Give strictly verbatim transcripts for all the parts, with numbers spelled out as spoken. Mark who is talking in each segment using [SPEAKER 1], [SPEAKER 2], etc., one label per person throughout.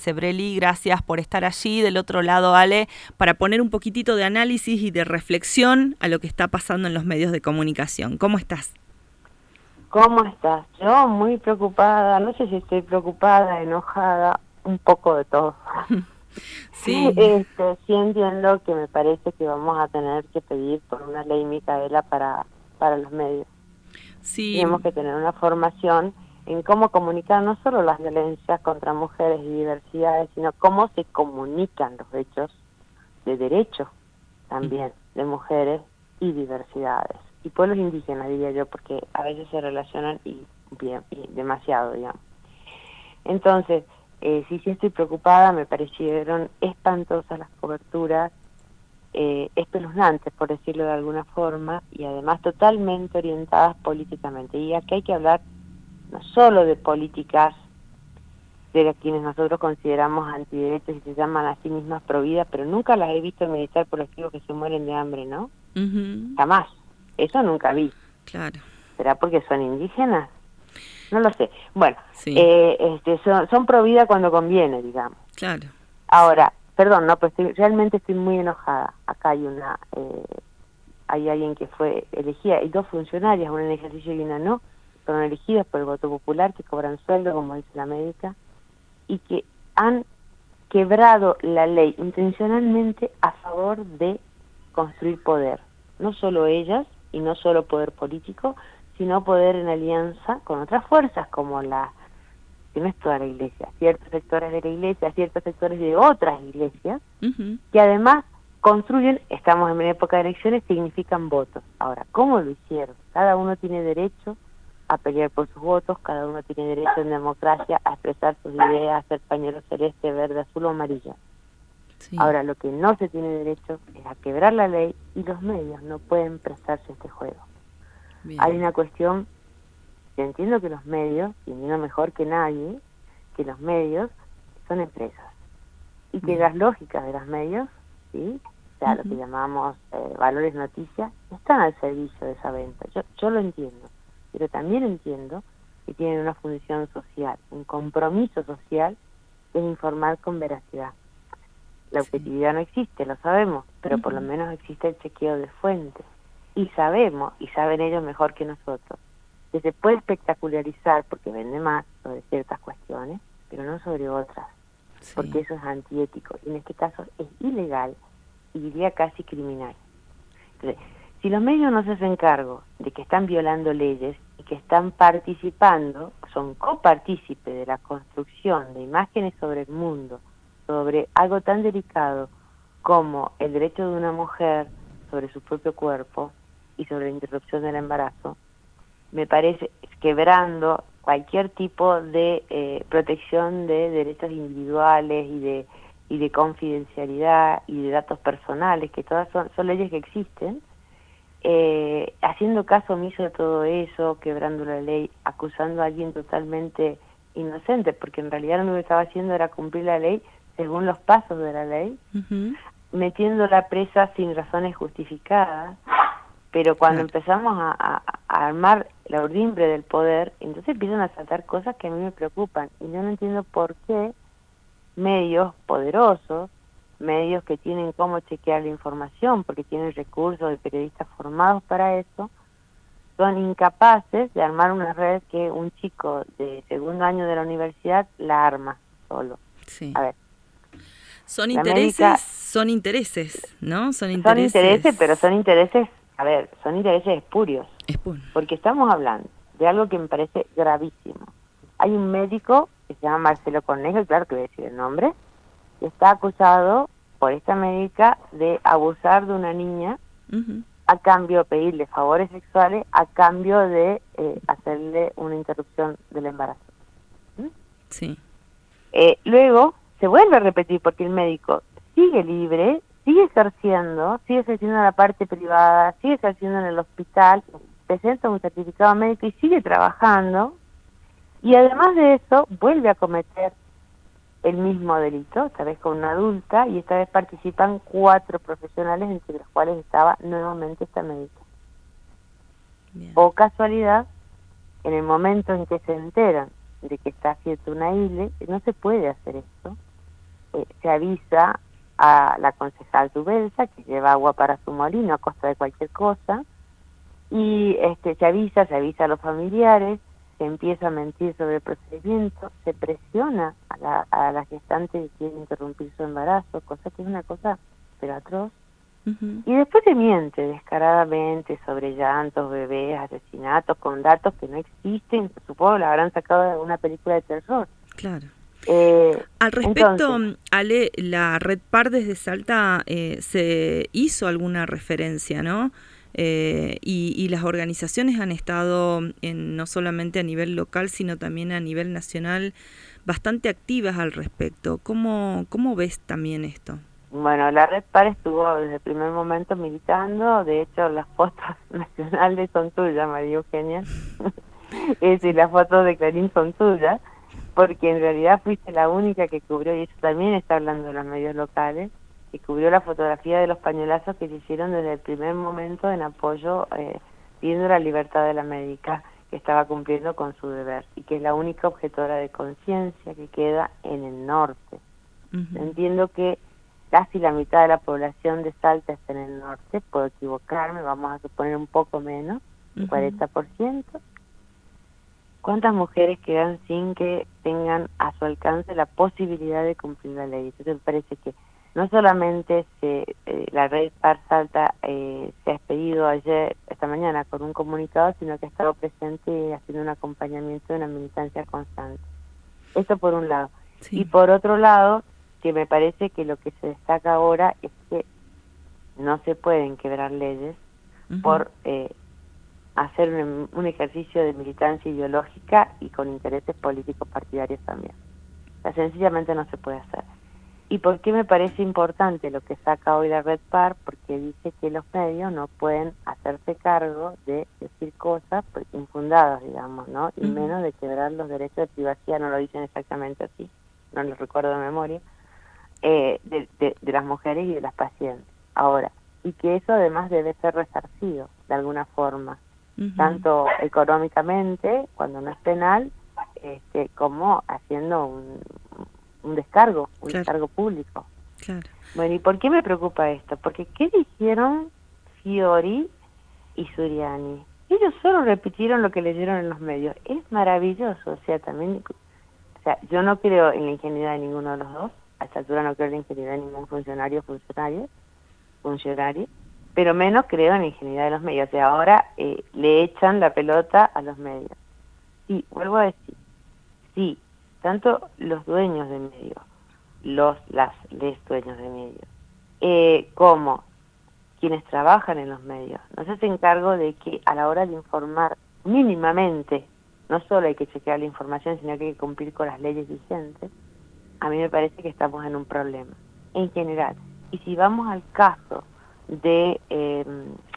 [SPEAKER 1] Sebrelli, gracias por estar allí. Del otro lado, Ale, para poner un poquitito de análisis y de reflexión a lo que está pasando en los medios de comunicación. ¿Cómo estás?
[SPEAKER 2] ¿Cómo estás? Yo muy preocupada, no sé si estoy preocupada, enojada, un poco de todo.
[SPEAKER 1] Sí.
[SPEAKER 2] Este, sí entiendo que me parece que vamos a tener que pedir por una ley Micaela para, para los medios.
[SPEAKER 1] Sí.
[SPEAKER 2] Tenemos que tener una formación en cómo comunicar no solo las violencias contra mujeres y diversidades, sino cómo se comunican los hechos de derechos también de mujeres y diversidades. Y pueblos indígenas, diría yo, porque a veces se relacionan y, bien, y demasiado, digamos. Entonces, eh, sí, sí estoy preocupada, me parecieron espantosas las coberturas, eh, espeluznantes, por decirlo de alguna forma, y además totalmente orientadas políticamente. Y aquí hay que hablar no solo de políticas de quienes nosotros consideramos antiderechos y se llaman a sí mismas providas, pero nunca las he visto militar por aquellos que se mueren de hambre, ¿no?
[SPEAKER 1] Uh-huh.
[SPEAKER 2] Jamás. Eso nunca vi.
[SPEAKER 1] Claro.
[SPEAKER 2] ¿Será porque son indígenas? No lo sé. Bueno,
[SPEAKER 1] Sí.
[SPEAKER 2] eh, este, son, son pro vida cuando conviene, digamos.
[SPEAKER 1] Claro.
[SPEAKER 2] Ahora, perdón, no, pero estoy, realmente estoy muy enojada. Acá hay una, eh, hay alguien que fue elegida, hay dos funcionarias, una en ejercicio y una no, fueron elegidas por el voto popular, que cobran sueldo, como dice la médica, y que han quebrado la ley intencionalmente a favor de construir poder. No solo ellas, y no solo poder político, sino poder en alianza con otras fuerzas, como la, que no es toda la iglesia, ciertos sectores de la iglesia, ciertos sectores de otras iglesias, uh-huh. que además construyen, estamos en época de elecciones, significan votos. Ahora, ¿cómo lo hicieron? Cada uno tiene derecho a pelear por sus votos, cada uno tiene derecho en democracia a expresar sus ideas, a hacer pañuelo celeste, verde, azul o amarillo. Sí. Ahora, lo que no se tiene derecho es a quebrar la ley, y los medios no pueden prestarse a este juego. Bien. Hay una cuestión, yo entiendo que los medios, y entiendo mejor que nadie, que los medios son empresas, y que Bien. las lógicas de los medios, ¿sí? O sea, uh-huh. lo que llamamos eh, valores noticias, están al servicio de esa venta. Yo, yo lo entiendo, pero también entiendo que tienen una función social, un compromiso social de informar con veracidad. La objetividad sí. no existe, lo sabemos, pero uh-huh. por lo menos existe el chequeo de fuentes. Y sabemos, y saben ellos mejor que nosotros, que se puede espectacularizar porque vende más sobre ciertas cuestiones, pero no sobre otras, sí. porque eso es antiético. Y en este caso es ilegal y diría casi criminal. Entonces, si los medios no se hacen cargo de que están violando leyes y que están participando, son copartícipes de la construcción de imágenes sobre el mundo, sobre algo tan delicado como el derecho de una mujer sobre su propio cuerpo y sobre la interrupción del embarazo, me parece quebrando cualquier tipo de eh, protección de derechos individuales y de y de confidencialidad y de datos personales, que todas son, son leyes que existen, eh, haciendo caso omiso de todo eso, quebrando la ley, acusando a alguien totalmente inocente, porque en realidad lo que estaba haciendo era cumplir la ley según los pasos de la ley, uh-huh. metiéndola presa sin razones justificadas, pero cuando claro. empezamos a, a, a armar la urdimbre del poder, entonces empiezan a saltar cosas que a mí me preocupan, y yo no entiendo por qué medios poderosos, medios que tienen cómo chequear la información, porque tienen recursos de periodistas formados para eso, son incapaces de armar una red que un chico de segundo año de la universidad la arma solo.
[SPEAKER 1] Sí.
[SPEAKER 2] A ver.
[SPEAKER 1] Son intereses, América, son intereses, ¿no? Son intereses.
[SPEAKER 2] Son intereses, pero son intereses, a ver, son intereses espurios.
[SPEAKER 1] Espur.
[SPEAKER 2] Porque estamos hablando de algo que me parece gravísimo. Hay un médico que se llama Marcelo Cornejo, claro que voy a decir el nombre, que está acusado por esta médica de abusar de una niña uh-huh. a cambio de pedirle favores sexuales, a cambio de eh, hacerle una interrupción del embarazo. ¿Mm?
[SPEAKER 1] Sí.
[SPEAKER 2] Eh, luego se vuelve a repetir porque el médico sigue libre, sigue ejerciendo, sigue ejerciendo en la parte privada, sigue ejerciendo en el hospital, presenta un certificado médico y sigue trabajando, y además de eso vuelve a cometer el mismo delito, esta vez con una adulta, y esta vez participan cuatro profesionales, entre los cuales estaba nuevamente esta médica. Bien. O casualidad, en el momento en que se enteran de que está haciendo una I L E, no se puede hacer esto, eh, se avisa a la concejal Tubelsa, que lleva agua para su molino a costa de cualquier cosa, y este se avisa, se avisa a los familiares, se empieza a mentir sobre el procedimiento, se presiona a la, a la gestante que quiere interrumpir su embarazo, cosa que es una cosa pero atroz. Uh-huh. Y después se miente descaradamente sobre llantos, bebés, asesinatos, con datos que no existen, supongo lo habrán sacado de alguna película de terror.
[SPEAKER 1] Claro.
[SPEAKER 2] Eh,
[SPEAKER 1] Al respecto,
[SPEAKER 2] entonces,
[SPEAKER 1] Ale, la Red Par desde Salta eh, se hizo alguna referencia, ¿no? Eh, y, y las organizaciones han estado, en, no solamente a nivel local, sino también a nivel nacional, bastante activas al respecto. ¿Cómo, cómo ves también esto?
[SPEAKER 2] Bueno, la Red Par estuvo desde el primer momento militando, de hecho las fotos nacionales son tuyas, María Eugenia, es decir, las fotos de Clarín son tuyas, porque en realidad fuiste la única que cubrió, y eso también está hablando de los medios locales, que cubrió la fotografía de los pañuelazos que se hicieron desde el primer momento en apoyo, eh, pidiendo la libertad de la médica que estaba cumpliendo con su deber, y que es la única objetora de conciencia que queda en el norte. Uh-huh. Entiendo que casi la mitad de la población de Salta está en el norte, puedo equivocarme, vamos a suponer un poco menos, uh-huh. cuarenta por ciento. ¿Cuántas mujeres quedan sin que tengan a su alcance la posibilidad de cumplir la ley? Entonces me parece que no solamente se, eh, la Red Par Salta eh, se ha expedido ayer, esta mañana, con un comunicado, sino que ha estado presente haciendo un acompañamiento de una militancia constante. Esto por un lado. Sí. Y por otro lado, que me parece que lo que se destaca ahora es que no se pueden quebrar leyes uh-huh. por eh, hacer un, un ejercicio de militancia ideológica y con intereses políticos partidarios también. O sea, sencillamente no se puede hacer. ¿Y por qué me parece importante lo que saca hoy la Red Par? Porque dice que los medios no pueden hacerse cargo de decir cosas infundadas, digamos, ¿no? Y uh-huh. menos de quebrar los derechos de privacidad, no lo dicen exactamente así, no lo recuerdo de memoria, eh, de, de, de las mujeres y de las pacientes. Ahora, y que eso además debe ser resarcido de alguna forma, uh-huh. tanto económicamente, cuando no es penal, este, como haciendo un... un descargo, un claro. descargo público.
[SPEAKER 1] Claro.
[SPEAKER 2] Bueno, ¿y por qué me preocupa esto? Porque ¿qué dijeron Fiori y Suriani? Ellos solo repitieron lo que leyeron en los medios. Es maravilloso, o sea, también, o sea, yo no creo en la ingenuidad de ninguno de los dos, a esta altura no creo en la ingenuidad de ningún funcionario funcionario, funcionario, pero menos creo en la ingenuidad de los medios. O sea, ahora eh, le echan la pelota a los medios. Y vuelvo a decir, sí, tanto los dueños de medios, los, las, les dueños de medios, eh, como quienes trabajan en los medios, no se hacen cargo de que a la hora de informar mínimamente, no solo hay que chequear la información, sino que hay que cumplir con las leyes vigentes, a mí me parece que estamos en un problema, en general. Y si vamos al caso de eh,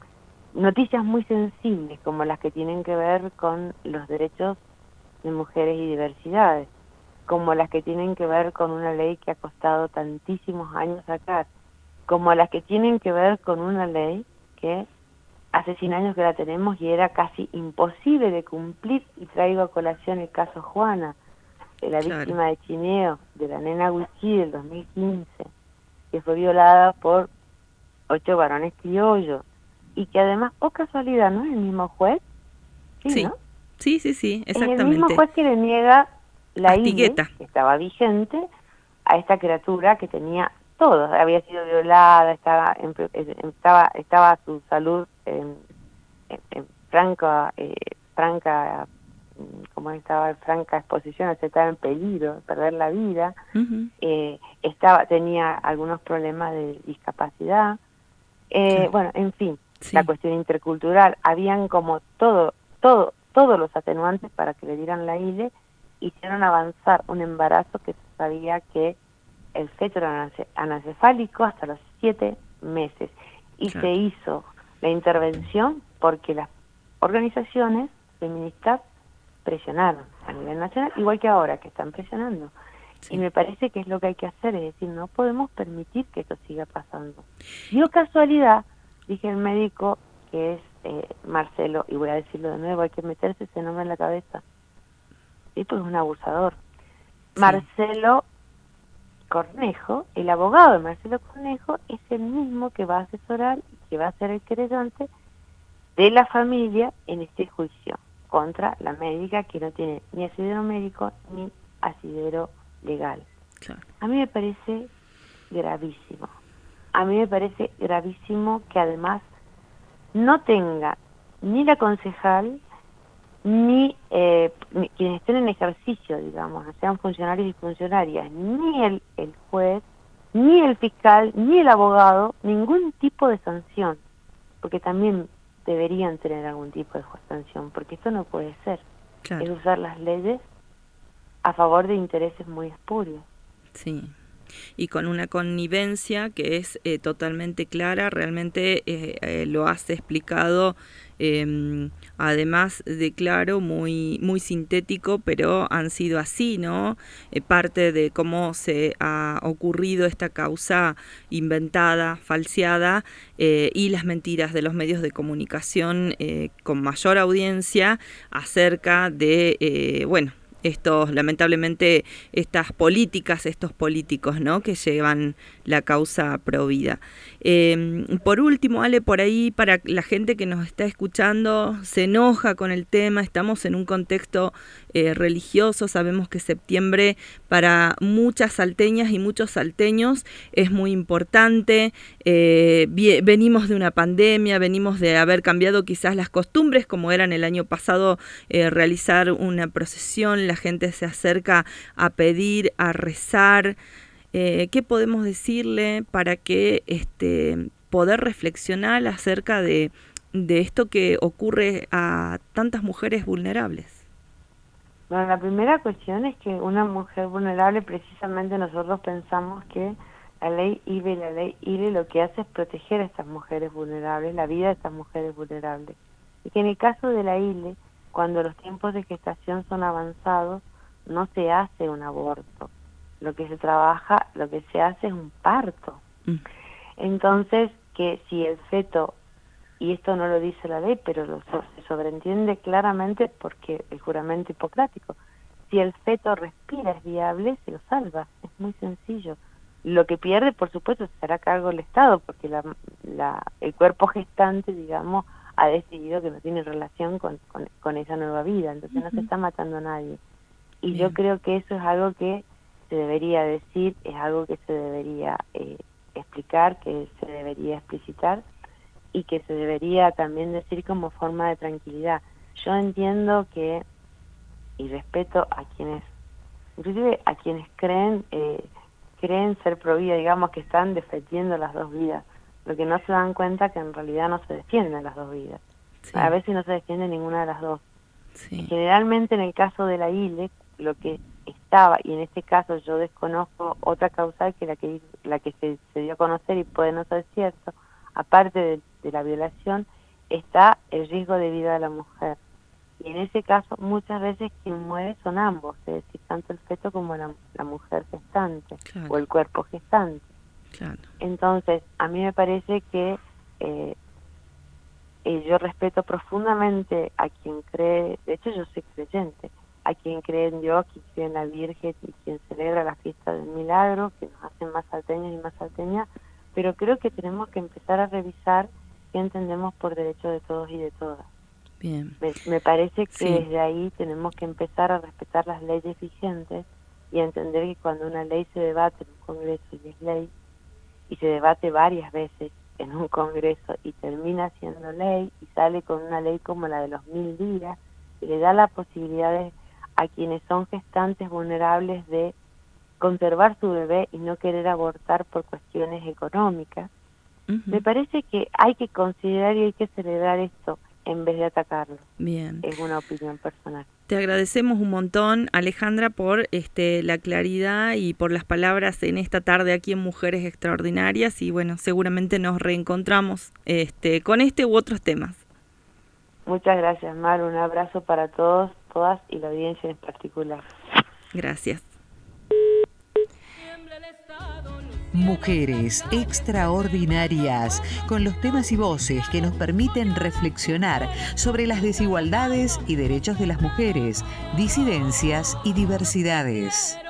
[SPEAKER 2] noticias muy sensibles, como las que tienen que ver con los derechos de mujeres y diversidades, como las que tienen que ver con una ley que ha costado tantísimos años sacar, como las que tienen que ver con una ley que hace cien años que la tenemos y era casi imposible de cumplir, y traigo a colación el caso Juana, de la claro. víctima de chineo, de la nena Wichí del dos mil quince, que fue violada por ocho varones criollos, y que además, oh casualidad, ¿no es el mismo juez? Sí,
[SPEAKER 1] sí,
[SPEAKER 2] ¿no?
[SPEAKER 1] sí, sí, sí, exactamente.
[SPEAKER 2] Es el mismo juez que le niega la I L E, que estaba vigente, a esta criatura que tenía todo, había sido violada, estaba en, estaba estaba su salud en, en, en franca eh, franca como estaba en franca exposición, estaba en peligro, perder la vida, uh-huh. eh, estaba tenía algunos problemas de discapacidad, eh, claro. bueno, en fin, sí. la cuestión intercultural, habían como todo todo todos los atenuantes para que le dieran la I L E. Hicieron avanzar un embarazo que se sabía que el feto era anencefálico hasta los siete meses. Y claro. se hizo la intervención porque las organizaciones feministas presionaron a nivel nacional, igual que ahora que están presionando. Sí. Y me parece que es lo que hay que hacer, es decir, no podemos permitir que esto siga pasando. Dio casualidad, dije el médico que es eh, Marcelo, y voy a decirlo de nuevo, hay que meterse ese nombre en la cabeza. Esto es un abusador. Sí. Marcelo Cornejo, el abogado de Marcelo Cornejo, es el mismo que va a asesorar y que va a ser el querellante de la familia en este juicio contra la médica que no tiene ni asidero médico ni asidero legal.
[SPEAKER 1] Claro.
[SPEAKER 2] A mí me parece gravísimo. A mí me parece gravísimo que además no tenga ni la concejal ni, eh, ni quienes estén en ejercicio, digamos, sean funcionarios y funcionarias, ni el, el juez, ni el fiscal, ni el abogado, ningún tipo de sanción, porque también deberían tener algún tipo de sanción, porque esto no puede ser. Claro. Es usar las leyes a favor de intereses muy espurios.
[SPEAKER 1] Sí. Y con una connivencia que es eh, totalmente clara, realmente eh, eh, lo has explicado, eh, además de claro, muy, muy sintético, pero han sido así, ¿no? Eh, parte de cómo se ha ocurrido esta causa inventada, falseada, eh, y las mentiras de los medios de comunicación eh, con mayor audiencia acerca de, eh, bueno, estos, lamentablemente, estas políticas, estos políticos, ¿no?, que llevan la causa provida. Eh, por último, Ale, por ahí, para la gente que nos está escuchando, se enoja con el tema, estamos en un contexto eh, religioso, sabemos que septiembre para muchas salteñas y muchos salteños es muy importante, eh, venimos de una pandemia, venimos de haber cambiado quizás las costumbres, como eran el año pasado, eh, realizar una procesión, la gente se acerca a pedir, a rezar. Eh, ¿Qué podemos decirle para que este, poder reflexionar acerca de, de esto que ocurre a tantas mujeres vulnerables?
[SPEAKER 2] Bueno, la primera cuestión es que una mujer vulnerable, precisamente nosotros pensamos que la ley I V E, la ley I L E lo que hace es proteger a estas mujeres vulnerables, la vida de estas mujeres vulnerables. Y que en el caso de la I L E, cuando los tiempos de gestación son avanzados, no se hace un aborto. Lo que se trabaja, lo que se hace es un parto. Mm. Entonces, que si el feto, y esto no lo dice la ley, pero lo, se sobreentiende claramente porque el juramento hipocrático, si el feto respira, es viable, se lo salva. Es muy sencillo. Lo que pierde, por supuesto, se hará cargo el Estado, porque la, la, el cuerpo gestante, digamos, ha decidido que no tiene relación con, con, con esa nueva vida, entonces uh-huh. no se está matando a nadie. Y Bien. Yo creo que eso es algo que se debería decir, es algo que se debería eh, explicar, que se debería explicitar y que se debería también decir como forma de tranquilidad. Yo entiendo que, y respeto a quienes, inclusive a quienes creen, eh, creen ser pro vida, digamos que están defendiendo las dos vidas, lo que no se dan cuenta que en realidad no se defienden las dos vidas. Sí. A veces no se defiende ninguna de las dos. Sí. Generalmente en el caso de la I L E, lo que estaba, y en este caso yo desconozco otra causal que la que la que se, se dio a conocer y puede no ser cierto, aparte de, de la violación, está el riesgo de vida de la mujer. Y en ese caso muchas veces quien muere son ambos, es decir, tanto el feto como la, la mujer gestante, claro. o el cuerpo gestante. Claro. Entonces, a mí me parece que eh, eh, yo respeto profundamente a quien cree, de hecho yo soy creyente, a quien cree en Dios, quien cree en la Virgen y quien celebra la fiesta del milagro, que nos hacen más salteños y más salteñas, pero creo que tenemos que empezar a revisar qué entendemos por derecho de todos y de todas. Bien. Me, me parece que sí. Desde ahí tenemos que empezar a respetar las leyes vigentes y a entender que cuando una ley se debate en un Congreso y es ley, y se debate varias veces en un Congreso y termina siendo ley y sale con una ley como la de los mil días, que le da la posibilidad de, a quienes son gestantes vulnerables de conservar su bebé y no querer abortar por cuestiones económicas. Uh-huh. Me parece que hay que considerar y hay que celebrar esto en vez de atacarlo. Bien. Es una opinión personal.
[SPEAKER 1] Te agradecemos un montón, Alejandra, por este, la claridad y por las palabras en esta tarde aquí en Mujeres Extraordinarias, y bueno, seguramente nos reencontramos este, con este u otros temas.
[SPEAKER 2] Muchas gracias, Mar, un abrazo para todos, todas y la audiencia en particular.
[SPEAKER 1] Gracias.
[SPEAKER 3] Mujeres Extraordinarias, con los temas y voces que nos permiten reflexionar sobre las desigualdades y derechos de las mujeres, disidencias y diversidades.